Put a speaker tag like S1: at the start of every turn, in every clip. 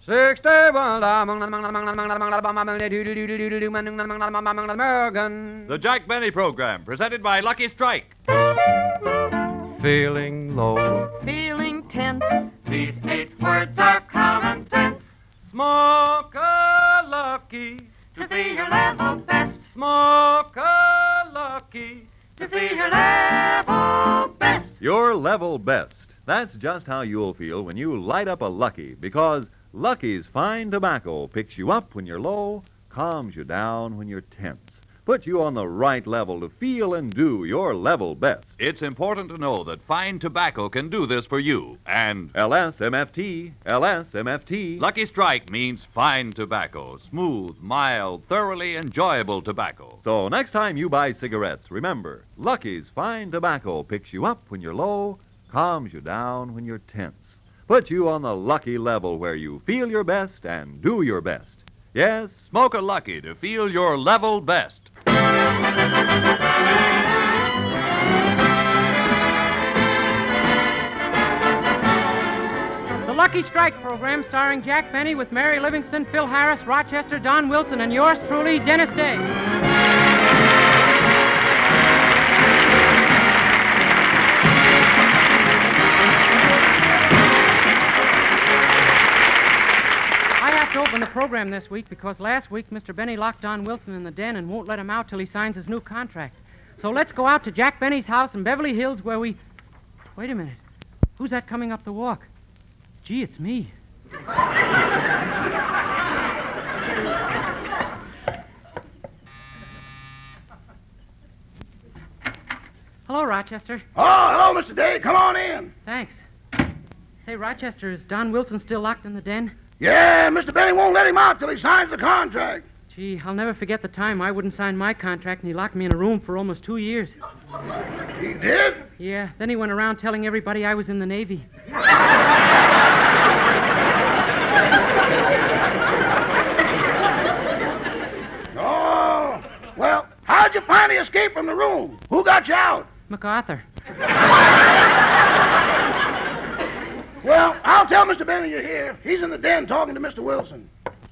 S1: The Jack Benny Program, presented by Lucky Strike.
S2: Feeling low,
S3: Feeling tense.
S4: These 8 words are common sense.
S2: smoke a lucky,
S4: To feel your level best.
S2: smoke a lucky.
S4: To feel your level best.
S1: Your level best. That's just how you'll feel when you light up a Lucky, because Lucky's fine tobacco picks you up when you're low, calms you down when you're tense, puts you on the right level to feel and do your level best.
S5: It's important to know that fine tobacco can do this for you. And
S1: LSMFT, LSMFT.
S5: Lucky Strike means fine tobacco, smooth, mild, thoroughly enjoyable tobacco.
S1: So next time you buy cigarettes, remember, Lucky's fine tobacco picks you up when you're low, calms you down when you're tense, puts you on the Lucky level where you feel your best and do your best. Yes,
S5: Smoke a Lucky to feel your level best.
S3: The Lucky Strike program starring Jack Benny with Mary Livingston, Phil Harris, Rochester, Don Wilson, and yours truly, Dennis Day. I have to open the program this week because last week Mr. Benny locked Don Wilson in the den and won't let him out till he signs his new contract. So let's go out to Jack Benny's house in Beverly Hills where we... Wait a minute. Who's that coming up the walk? Gee, it's me. Hello, Rochester.
S6: Oh, hello, Mr. Day. Come on in.
S3: Thanks. Say, Rochester, is Don Wilson still locked in the den?
S6: Yeah, Mr. Benny won't let him out till he signs the contract.
S3: Gee, I'll never forget the time I wouldn't sign my contract and he locked me in a room for almost 2 years.
S6: He did?
S3: Yeah, then he went around telling everybody I was in the Navy.
S6: Oh, well, how'd you finally escape from the room? Who got you out?
S3: MacArthur.
S6: Well, I'll tell Mr. Benny you're here. He's in the den talking to Mr. Wilson.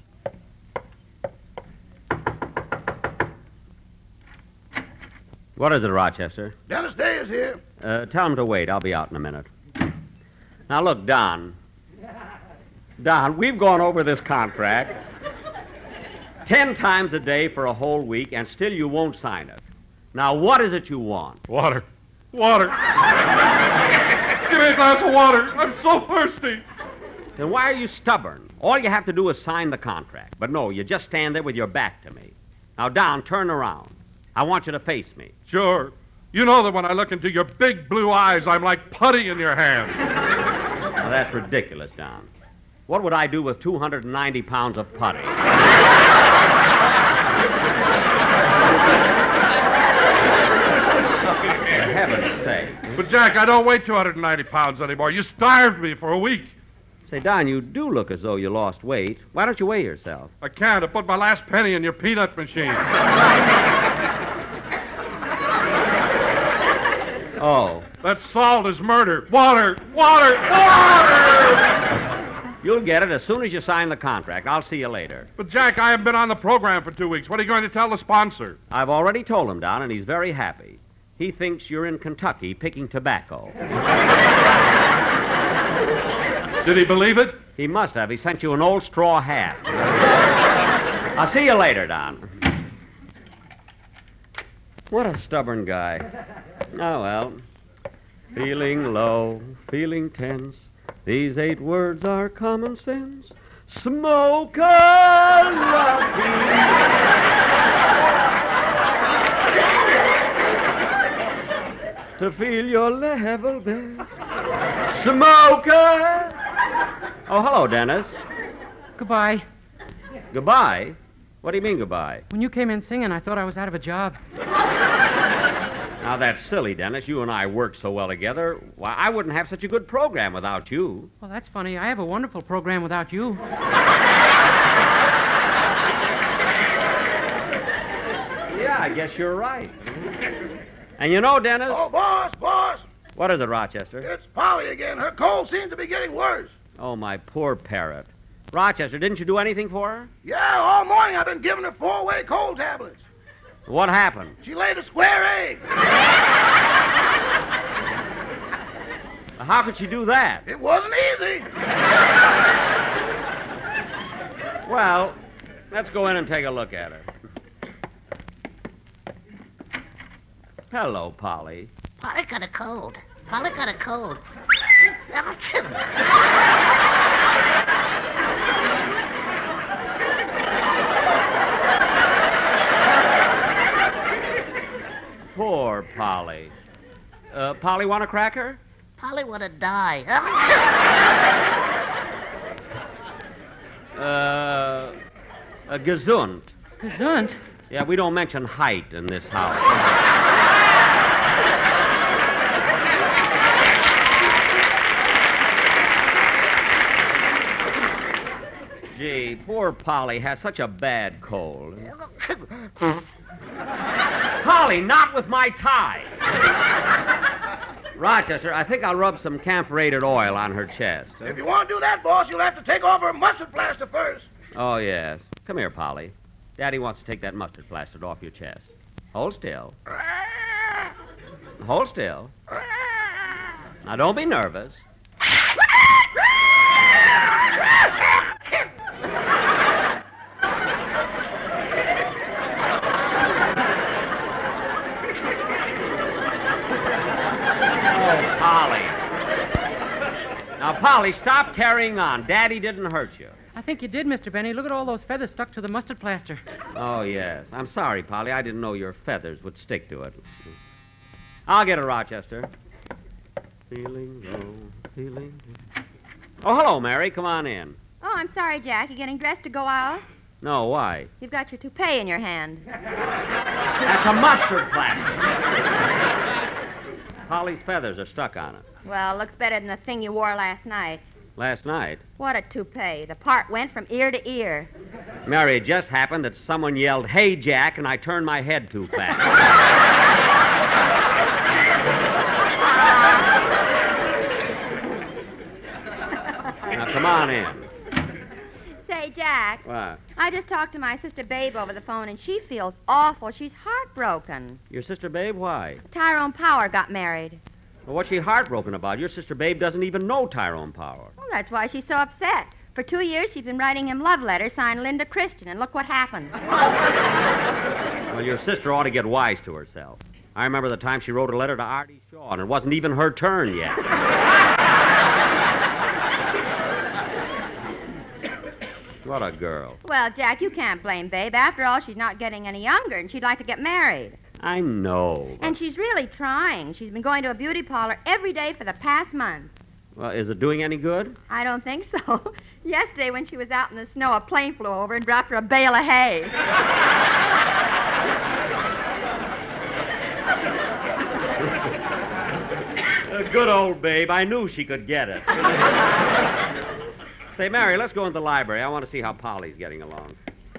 S7: What is it, Rochester?
S6: Dennis Day is here.
S7: Tell him to wait. I'll be out in a minute. Now, look, Don. Don, we've gone over this contract 10 times a day for a whole week, and still you won't sign it. Now, what is it you want?
S2: Water. Water. Give me a glass of water. I'm so thirsty.
S7: Then why are you stubborn? All you have to do is sign the contract. But no, you just stand there with your back to me. Now, Don, turn around. I want you to face me.
S2: Sure. You know that when I look into your big blue eyes, I'm like putty in your hands.
S7: Now, that's ridiculous, Don. What would I do with 290 pounds of putty? For heaven's sake.
S2: But, Jack, I don't weigh 290 pounds anymore. You starved me for a week.
S7: Say, Don, you do look as though you lost weight. Why don't you weigh yourself?
S2: I can't. I put my last penny in your peanut machine.
S7: Oh.
S2: That salt is murder. Water! Water! Water!
S7: You'll get it as soon as you sign the contract. I'll see you later.
S2: But, Jack, I haven't been on the program for 2 weeks. What are you going to tell the sponsor?
S7: I've already told him, Don, and he's very happy. He thinks you're in Kentucky picking tobacco.
S2: Did he believe it?
S7: He must have. He sent you an old straw hat. I'll see you later, Don. What a stubborn guy. Oh, well. Feeling low, feeling tense. These 8 words are common sense. Smoke a lucky. To feel your level best. Smoke a... Oh, hello, Dennis.
S3: Goodbye.
S7: Goodbye? What do you mean, goodbye?
S3: When you came in singing, I thought I was out of a job.
S7: Now, that's silly, Dennis. You and I work so well together. Why, I wouldn't have such a good program without you.
S3: Well, that's funny. I have a wonderful program without you.
S7: Yeah, I guess you're right. And you know, Dennis...
S6: Oh, boss!
S7: What is it, Rochester?
S6: It's Polly again. Her cold seems to be getting worse.
S7: Oh, my poor parrot. Rochester, didn't you do anything for her?
S6: Yeah, all morning I've been giving her 4-way cold tablets.
S7: What happened?
S6: She laid a square egg.
S7: How could she do that?
S6: It wasn't easy.
S7: Well, let's go in and take a look at her. Hello, Polly.
S8: Polly got a cold. Polly got a cold.
S7: Poor Polly. Polly, want a cracker?
S8: Polly would have died.
S7: Gesund.
S3: Gesund?
S7: Yeah, we don't mention height in this house. Gee, poor Polly has such a bad cold. Polly, not with my tie. Rochester, I think I'll rub some camphorated oil on her chest.
S6: If you want to do that, boss, you'll have to take off her mustard plaster first.
S7: Oh, yes. Come here, Polly. Daddy wants to take that mustard plaster off your chest. Hold still. Hold still. Now, don't be nervous. Polly. Now, Polly, stop carrying on. Daddy didn't hurt you.
S3: I think you did, Mr. Benny. Look at all those feathers stuck to the mustard plaster.
S7: Oh, yes. I'm sorry, Polly. I didn't know your feathers would stick to it. I'll get it, Rochester. Feeling low, feeling low. Oh, hello, Mary. Come on in.
S9: Oh, I'm sorry, Jack. You getting dressed to go out?
S7: No, why?
S9: You've got your toupee in your hand.
S7: That's a mustard plaster. Polly's feathers are stuck on it.
S9: Well, looks better than the thing you wore last night.
S7: Last night?
S9: What a toupee. The part went from ear to ear.
S7: Mary, it just happened that someone yelled, "Hey, Jack," and I turned my head too fast. Now, come on in.
S9: Say, Jack.
S7: What?
S9: I just talked to my sister Babe over the phone, and she feels awful. She's heartbroken.
S7: Your sister Babe? Why?
S9: Tyrone Power got married.
S7: Well, what's she heartbroken about? Your sister Babe doesn't even know Tyrone Power.
S9: Well, that's why she's so upset. For 2 years, she's been writing him love letters signed Linda Christian, and look what happened.
S7: Well, your sister ought to get wise to herself. I remember the time she wrote a letter to Artie Shaw, and it wasn't even her turn yet. What a girl.
S9: Well, Jack, you can't blame Babe. After all, she's not getting any younger, and she'd like to get married.
S7: I know.
S9: And she's really trying. She's been going to a beauty parlor every day for the past month.
S7: Well, is it doing any good?
S9: I don't think so. Yesterday, when she was out in the snow, a plane flew over and dropped her a bale of hay.
S7: Good old Babe. I knew she could get it. Say, Mary, let's go into the library. I want to see how Polly's getting along.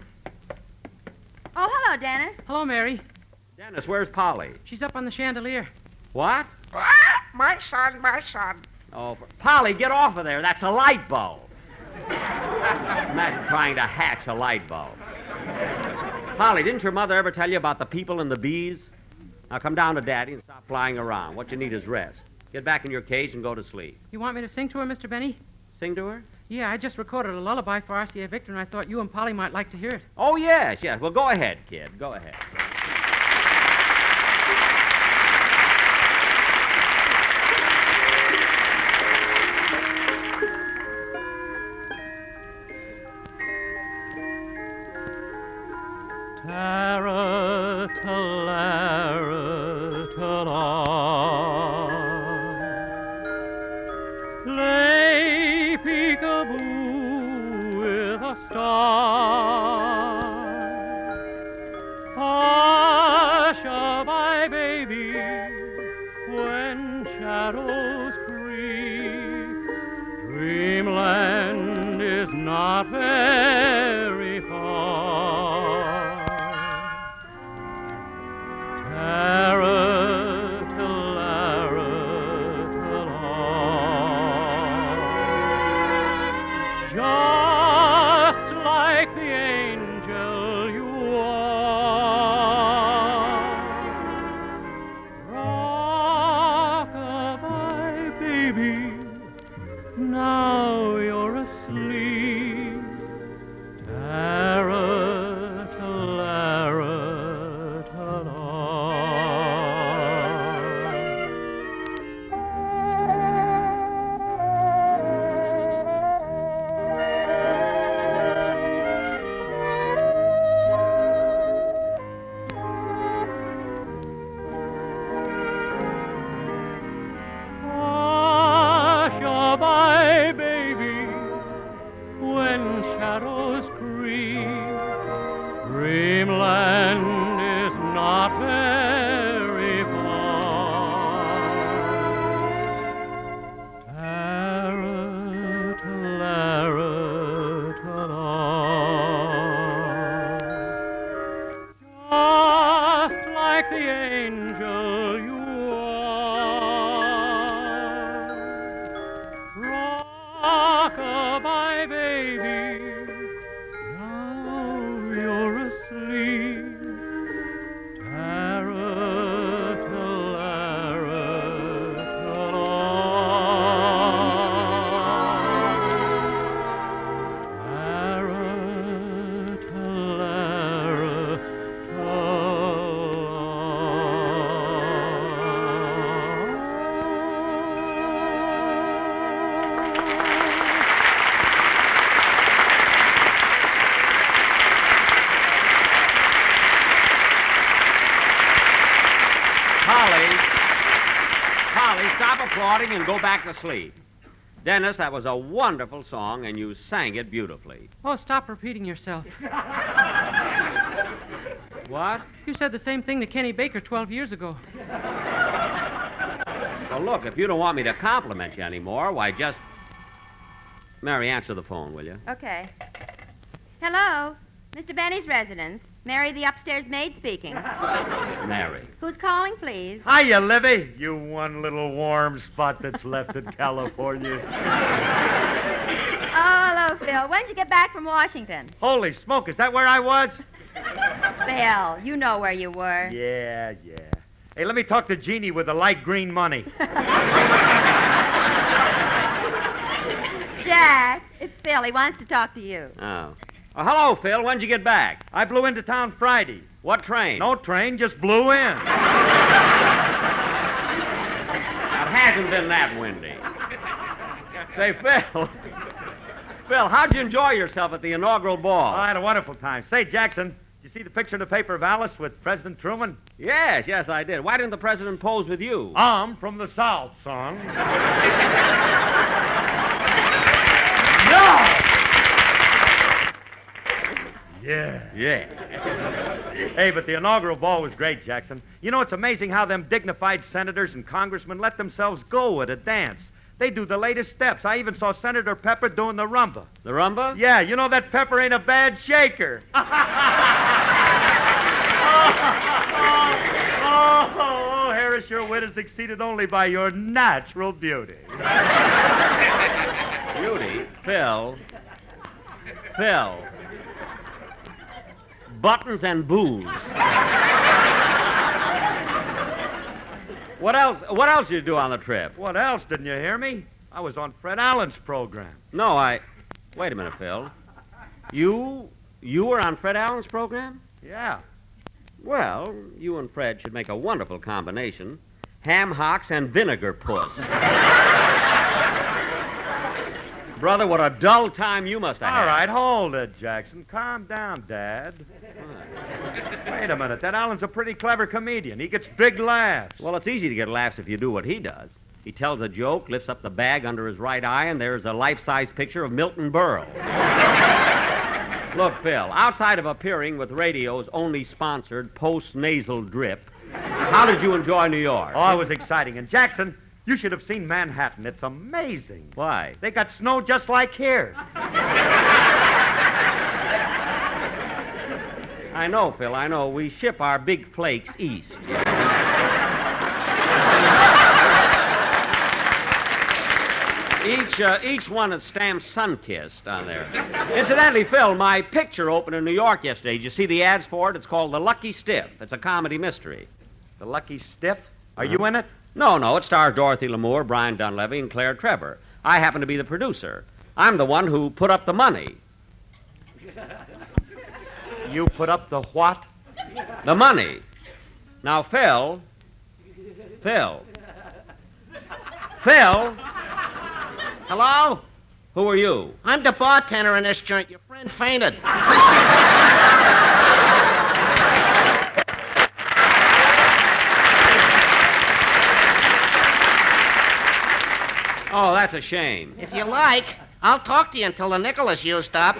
S9: Oh, hello, Dennis.
S3: Hello, Mary.
S7: Dennis, where's Polly?
S3: She's up on the chandelier.
S7: What?
S8: My son, my son.
S7: Oh, Polly, get off of there. That's a light bulb. Imagine trying to hatch a light bulb. Polly, didn't your mother ever tell you about the people and the bees? Now come down to Daddy and stop flying around. What you need is rest. Get back in your cage and go to sleep.
S3: You want me to sing to her, Mr. Benny?
S7: Sing to her?
S3: Yeah, I just recorded a lullaby for RCA Victor, and I thought you and Polly might like to hear it.
S7: Oh, yes. Well, go ahead, kid. Go ahead.
S3: Lay peekaboo with a star. Hush-a-bye, baby, when shadows creep. Dreamland is not very far. Just shadows creep. Dreamland is not very far. Just like the angel you are. Rock-a-bye, baby, now you're asleep.
S7: Polly, stop applauding and go back to sleep. Dennis, that was a wonderful song, and you sang it beautifully.
S3: Oh, stop repeating yourself.
S7: What?
S3: You said the same thing to Kenny Baker 12 years ago.
S7: Well, look, if you don't want me to compliment you anymore, why, just... Mary, answer the phone, will you?
S9: Okay. Hello, Mr. Benny's residence. Mary, the upstairs maid speaking.
S7: Mary.
S9: Who's calling, please?
S10: Hiya, Livy. You one little warm spot that's left in California.
S9: Oh, hello, Phil. When'd you get back from Washington?
S10: Holy smoke, is that where I was?
S9: Phil, you know where you were.
S10: Yeah. Hey, let me talk to Jeannie with the light green money.
S9: Jack, it's Phil. He wants to talk to you.
S7: Oh. Oh, hello, Phil. When'd you get back?
S10: I flew into town Friday.
S7: What train?
S10: No train, just blew in.
S7: It hasn't been that windy. Say, Phil. Phil, how'd you enjoy yourself at the inaugural ball?
S10: I had a wonderful time. Say, Jackson, did you see the picture in the paper of Alice with President Truman?
S7: Yes, I did. Why didn't the president pose with you?
S10: I'm from the South, son.
S7: No!
S10: Yeah.
S7: Hey,
S10: but the inaugural ball was great, Jackson. You know, it's amazing how them dignified senators and congressmen let themselves go at a dance. They do the latest steps. I even saw Senator Pepper doing the rumba.
S7: The rumba?
S10: Yeah, you know that Pepper ain't a bad shaker. Oh, Harris, your wit is exceeded only by your natural beauty.
S7: Beauty? Phil. Buttons and booze. What else did you do on the trip?
S10: What else? Didn't you hear me? I was on Fred Allen's program.
S7: No, Wait a minute, Phil. You were on Fred Allen's program?
S10: Yeah.
S7: Well, you and Fred should make a wonderful combination. Ham hocks and vinegar puss. Brother, what a dull time you must have had.
S10: All right, hold it, Jackson. Calm down, Dad. Wait a minute. That Allen's a pretty clever comedian. He gets big laughs.
S7: Well, it's easy to get laughs if you do what he does. He tells a joke, lifts up the bag under his right eye, and there's a life-size picture of Milton Berle. Look, Phil, outside of appearing with radio's only sponsored post-nasal drip, how did you enjoy New York?
S10: Oh, it was exciting. And Jackson, you should have seen Manhattan. It's amazing.
S7: Why?
S10: They got snow just like here.
S7: I know, Phil, I know. We ship our big flakes east. Each one is stamped Sun-Kissed on there. Incidentally, Phil, my picture opened in New York yesterday. Did you see the ads for it? It's called The Lucky Stiff. It's a comedy mystery.
S10: The Lucky Stiff? Are you in it?
S7: No. It stars Dorothy Lamour, Brian Dunleavy, and Claire Trevor. I happen to be the producer. I'm the one who put up the money.
S10: You put up the what?
S7: The money. Now, Phil.
S8: Hello?
S7: Who are you?
S8: I'm the bartender in this joint. Your friend fainted.
S7: Oh, that's a shame.
S8: If you like, I'll talk to you until the nickel is used up.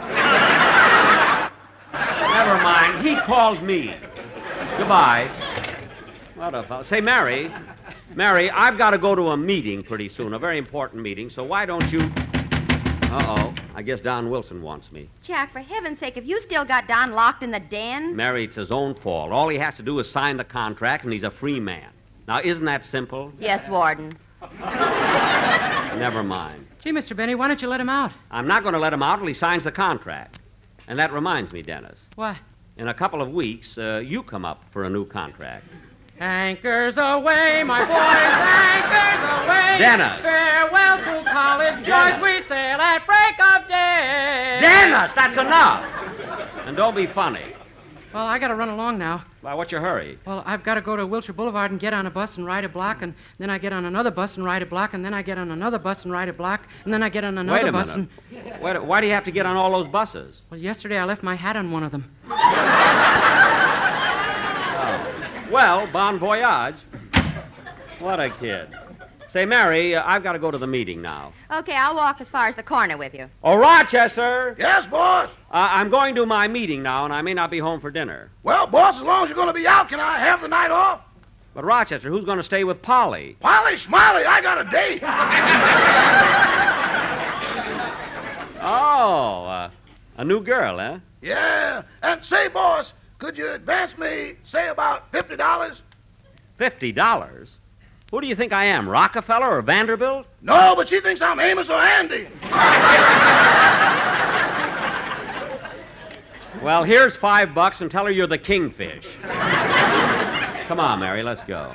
S7: Never mind. He called me. Goodbye. What a fellow. Say, Mary, I've got to go to a meeting pretty soon, a very important meeting, so why don't you... Uh-oh. I guess Don Wilson wants me.
S9: Jack, for heaven's sake, have you still got Don locked in the den?
S7: Mary, it's his own fault. All he has to do is sign the contract, and he's a free man. Now, isn't that simple?
S9: Yes, Warden.
S7: Never mind.
S3: Gee, Mr. Benny, why don't you let him out?
S7: I'm not going to let him out till he signs the contract. And that reminds me, Dennis.
S3: What?
S7: In a couple of weeks, you come up for a new contract.
S3: Anchors away, my boys, anchors away.
S7: Dennis.
S3: Farewell to college joys, we sail at break of day.
S7: Dennis, that's enough. And don't be funny.
S3: Well, I got to run along now.
S7: Why, what's your hurry?
S3: Well, I've got to go to Wilshire Boulevard and get on a bus and ride a block, and then I get on another bus and ride a block, and then I get on another bus and ride a block, and then I get on another bus and...
S7: Wait, why do you have to get on all those buses?
S3: Well, yesterday I left my hat on one of them.
S7: Well, bon voyage. What a kid. Say, Mary, I've got to go to the meeting now.
S9: Okay, I'll walk as far as the corner with you.
S7: Oh, Rochester!
S6: Yes, boss?
S7: I'm going to my meeting now, and I may not be home for dinner.
S6: Well, boss, as long as you're going to be out, can I have the night off?
S7: But, Rochester, who's going to stay with Polly?
S6: Polly Smiley, I got a date.
S7: Oh, a new girl, eh?
S6: Yeah. And say, boss, could you advance me, say, about $50?
S7: $50? Who do you think I am, Rockefeller or Vanderbilt?
S6: No, but she thinks I'm Amos or Andy.
S7: Well, here's $5 and tell her you're the kingfish. Come on, Mary, let's go.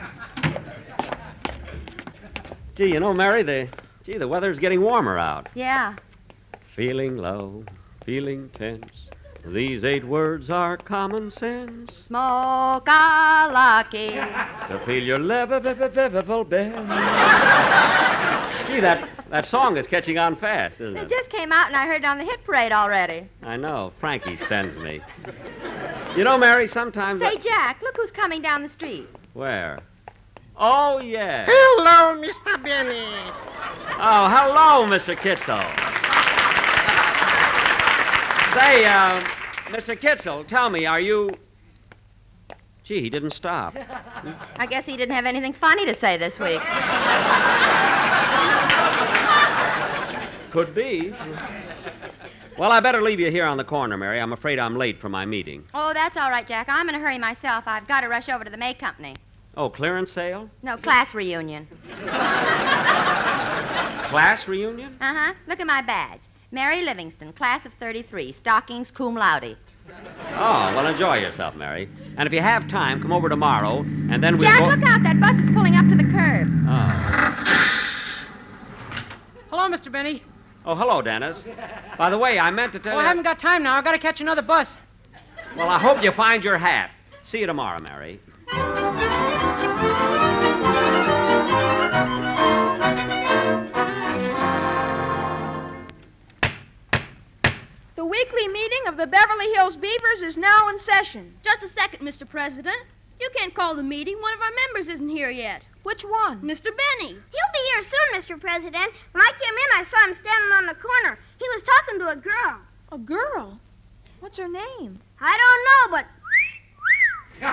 S7: Gee, you know, Mary, the weather's getting warmer out.
S9: Yeah.
S7: Feeling low, feeling tense. These 8 words are common sense.
S9: Smoke a lucky.
S7: To feel your level bend. Gee, that song is catching on fast, isn't
S9: It
S7: it?
S9: just came out and I heard it on the hit parade already.
S7: I know. Frankie sends me. You know, Mary, sometimes...
S9: Say, Jack, look who's coming down the street.
S7: Where? Oh, yeah.
S11: Hello, Mr. Benny.
S7: Oh, hello, Mr. Kitzel. Say, Mr. Kitzel, tell me, are you... Gee, he didn't stop.
S9: I guess he didn't have anything funny to say this week.
S7: Could be. Well, I better leave you here on the corner, Mary. I'm afraid I'm late for my meeting.
S9: Oh, that's all right, Jack. I'm in a hurry myself. I've got to rush over to the May Company.
S7: Oh, clearance sale?
S9: No, class reunion.
S7: Class reunion?
S9: Uh-huh. Look at my badge. Mary Livingston, class of 33, stockings cum laude.
S7: Oh, well, enjoy yourself, Mary. And if you have time, come over tomorrow, and then we'll
S9: Jack,
S7: go...
S9: look out. That bus is pulling up to the curb.
S7: Oh.
S3: Hello, Mr. Benny.
S7: Oh, hello, Dennis. By the way, I meant to tell
S3: Oh,
S7: you...
S3: I haven't got time now. I've got to catch another bus.
S7: Well, I hope you find your hat. See you tomorrow, Mary.
S12: The weekly meeting of the Beverly Hills Beavers is now in session.
S13: Just a second, Mr. President. You can't call the meeting. One of our members isn't here yet.
S12: Which one?
S13: Mr. Benny.
S14: He'll be here soon, Mr. President. When I came in, I saw him standing on the corner. He was talking to a girl.
S12: A girl? What's her name?
S14: I don't know,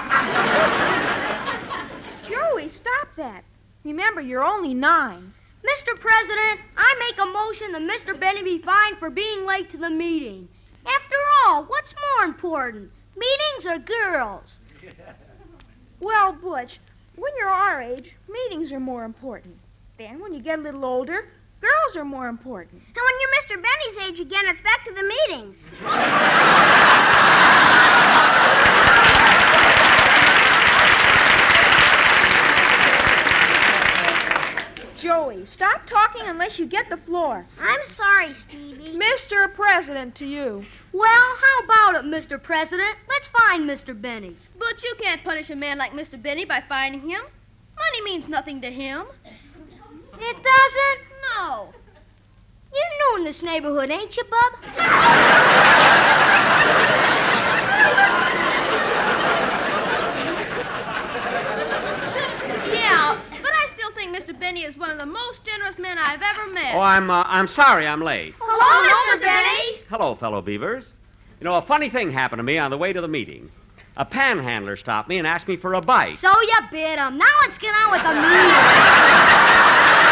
S14: but...
S12: Joey, stop that. Remember, you're only 9.
S13: Mr. President, I make a motion that Mr. Benny be fined for being late to the meeting. After all, what's more important, meetings or girls?
S12: Well, Butch, when you're our age, meetings are more important. Then, when you get a little older, girls are more important.
S14: And when you're Mr. Benny's age again, it's back to the meetings.
S12: Joey, stop talking unless you get the floor.
S14: I'm sorry, Stevie.
S12: Mr. President to you.
S13: Well, how about it, Mr. President? Let's fine Mr. Benny. But you can't punish a man like Mr. Benny by fining him. Money means nothing to him.
S14: It doesn't?
S13: No. You're new in this neighborhood, ain't you, Bub? Yeah, but I still think Mr. Benny is one of the most generous men I've ever met.
S7: Oh, I'm sorry I'm late.
S12: Hello,
S14: Hello, Mr. Benny.
S7: Hello, fellow beavers. You know, a funny thing happened to me on the way to the meeting. A panhandler stopped me and asked me for a bite.
S13: So you bit him. Now let's get on with the meeting.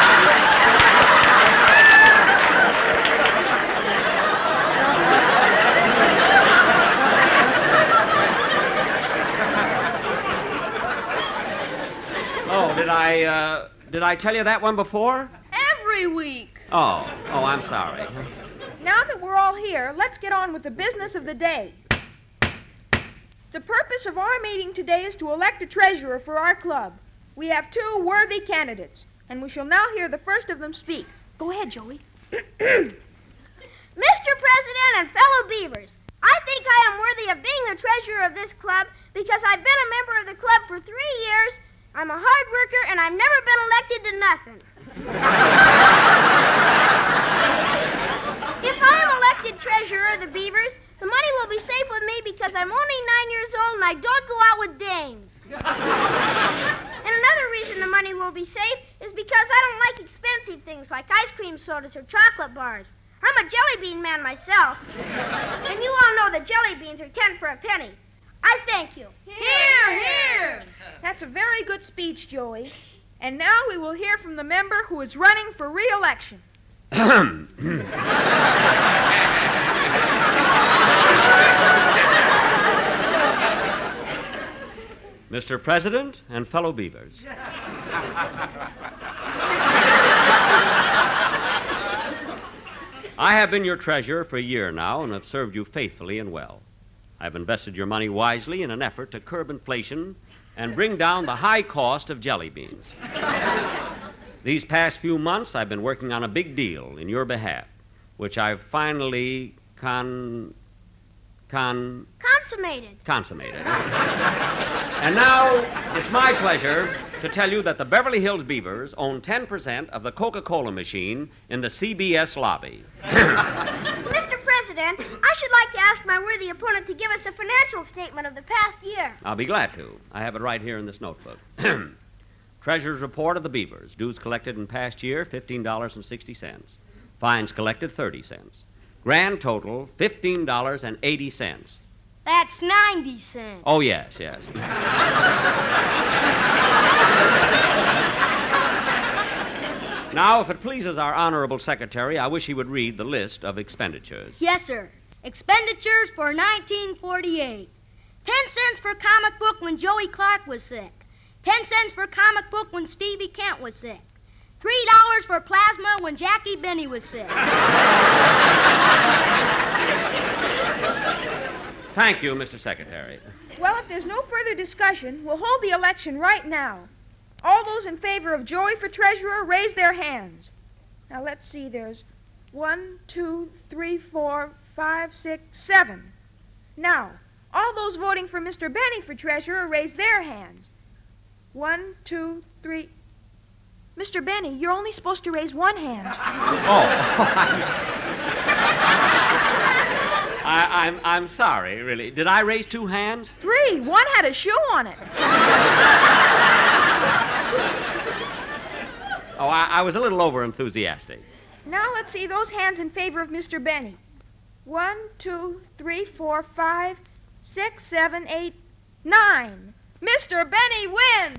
S7: Oh, did I tell you that one before?
S12: Every week.
S7: Oh, I'm sorry.
S12: Now that we're all here, let's get on with the business of the day. The purpose of our meeting today is to elect a treasurer for our club. We have two worthy candidates, and we shall now hear the first of them speak. Go ahead, Joey.
S14: Mr. President and fellow beavers, I think I am worthy of being the treasurer of this club because I've been a member of the club for 3 years. I'm a hard worker, and I've never been elected to nothing. If I am elected treasurer of the Beavers, the money will be safe with me because I'm only 9 years old and I don't go out with dames. And another reason the money will be safe is because I don't like expensive things like ice cream sodas or chocolate bars. I'm a jelly bean man myself. And you all know that jelly beans are 10 for a penny. I thank you.
S12: Hear, hear. That's a very good speech, Joey. And now we will hear from the member who is running for re-election.
S7: Mr. President and fellow beavers. I have been your treasurer for a year now and have served you faithfully and well. I've invested your money wisely in an effort to curb inflation and bring down the high cost of jelly beans. These past few months, I've been working on a big deal in your behalf, which I've finally consummated. And now, it's my pleasure to tell you that the Beverly Hills Beavers own 10% of the Coca-Cola machine in the CBS lobby.
S14: Mr. President, I should like to ask my worthy opponent to give us a financial statement of the past year.
S7: I'll be glad to. I have it right here in this notebook. Treasurer's report of the Beavers. Dues collected in past year, $15.60. Fines collected, 30 cents. Grand total, $15.80.
S13: That's 90 cents.
S7: Oh, yes. Now, if it pleases our honorable secretary, I wish he would read the list of expenditures.
S13: Yes, sir. Expenditures for 1948. 10 cents for comic book when Joey Clark was sick. 10 cents for comic book when Stevie Kent was sick. $3 for plasma when Jackie Benny was sick.
S7: Thank you, Mr. Secretary.
S12: Well, if there's no further discussion, we'll hold the election right now. All those in favor of Joey for treasurer, raise their hands. Now, let's see. There's 1, 2, 3, 4, 5, 6, 7. Now, all those voting for Mr. Benny for treasurer, raise their hands. 1, 2, 3. Mr. Benny, you're only supposed to raise one hand.
S7: I'm sorry, really. Did I raise two hands?
S12: 3. One had a shoe on it.
S7: I was a little over-enthusiastic.
S12: Now let's see those hands in favor of Mr. Benny. 1, 2, 3, 4, 5, 6, 7, 8, 9. Mr. Benny wins!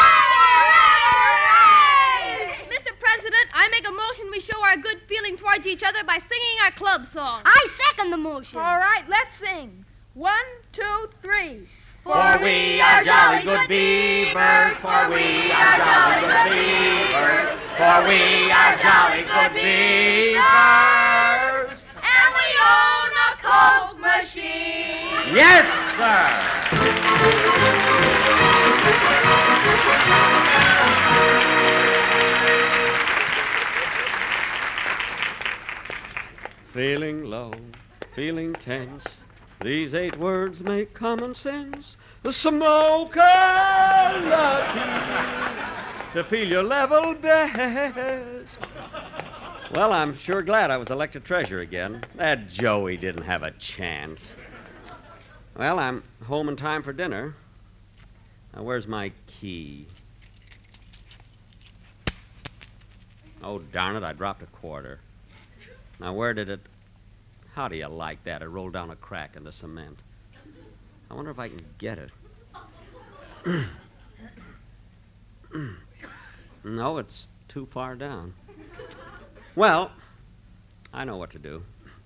S15: Hooray! Mr. President, I make a motion we show our good feeling towards each other by singing our club song.
S13: I second the motion.
S12: All right, let's sing. 1, 2, 3.
S4: For we are jolly good beavers, for we are jolly good beavers, for we are jolly good beavers, and we own a Coke machine.
S7: Yes, sir. Feeling low, feeling tense. These 8 words make common sense. The smoker lucky to feel your level best. Well, I'm sure glad I was elected treasurer again. That Joey didn't have a chance. Well, I'm home in time for dinner. Now, where's my key? Oh, darn it, I dropped a quarter. Now, where did it... How do you like that? It rolled down a crack in the cement. I wonder if I can get it. No, it's too far down. Well, I know what to do.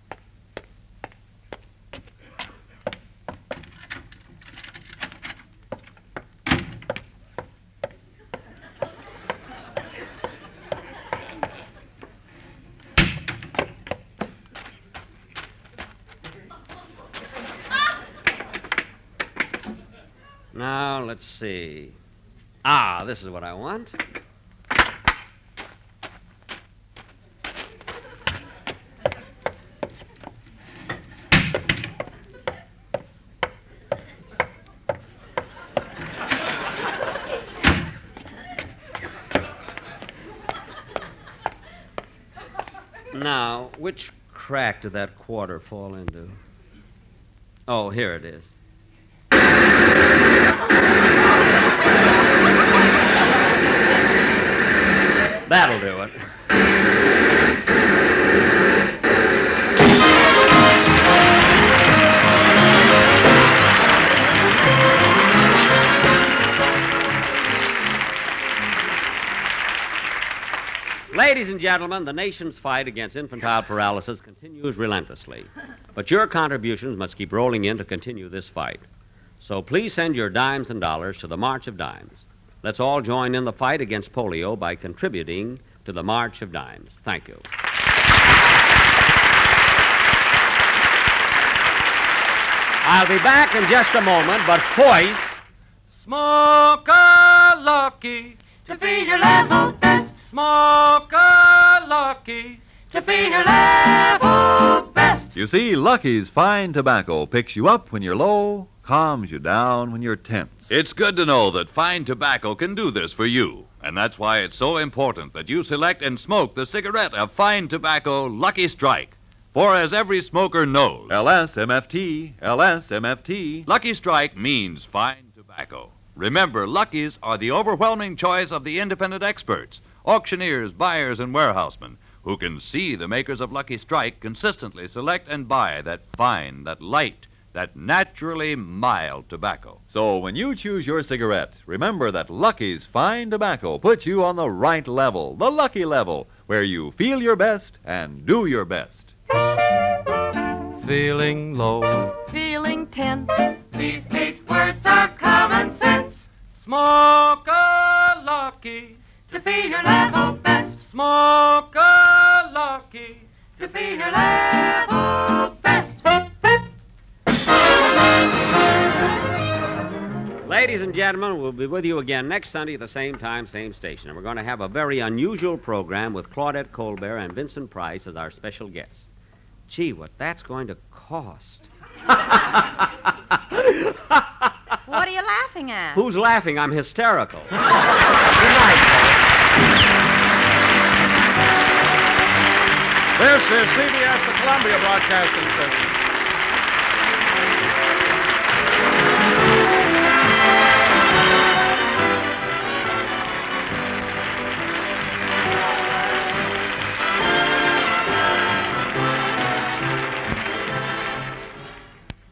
S7: Now, let's see. Ah, this is what I want. Now, which crack did that quarter fall into? Oh, here it is. That'll do it. Ladies and gentlemen, the nation's fight against infantile paralysis continues relentlessly. But your contributions must keep rolling in to continue this fight. So please send your dimes and dollars to the March of Dimes. Let's all join in the fight against polio by contributing to the March of Dimes. Thank you. I'll be back in just a moment, but first...
S5: Smoke a lucky
S4: to feed your level best.
S5: Smoke a lucky
S4: to feed your level best.
S1: You see, Lucky's fine tobacco picks you up when you're low, calms you down when you're tense.
S5: It's good to know that fine tobacco can do this for you. And that's why it's so important that you select and smoke the cigarette of fine tobacco Lucky Strike. For as every smoker knows...
S1: LSMFT, LSMFT.
S5: Lucky Strike means fine tobacco. Remember, Luckies are the overwhelming choice of the independent experts, auctioneers, buyers, and warehousemen, who can see the makers of Lucky Strike consistently select and buy that fine, that light, that naturally mild tobacco.
S1: So when you choose your cigarette, remember that Lucky's fine tobacco puts you on the right level, the Lucky level, where you feel your best and do your best.
S5: Feeling low,
S4: feeling tense. These 8 words are common sense.
S5: smoke a Lucky
S4: To feed your level best.
S5: Smoke a Lucky
S4: To feed your level best.
S7: Ladies and gentlemen, we'll be with you again next Sunday at the same time, same station. And we're going to have a very unusual program with Claudette Colbert and Vincent Price as our special guests. Gee, what that's going to cost.
S9: What are you laughing at?
S7: Who's laughing? I'm hysterical. Good night.
S2: This is CBS, the Columbia Broadcasting System.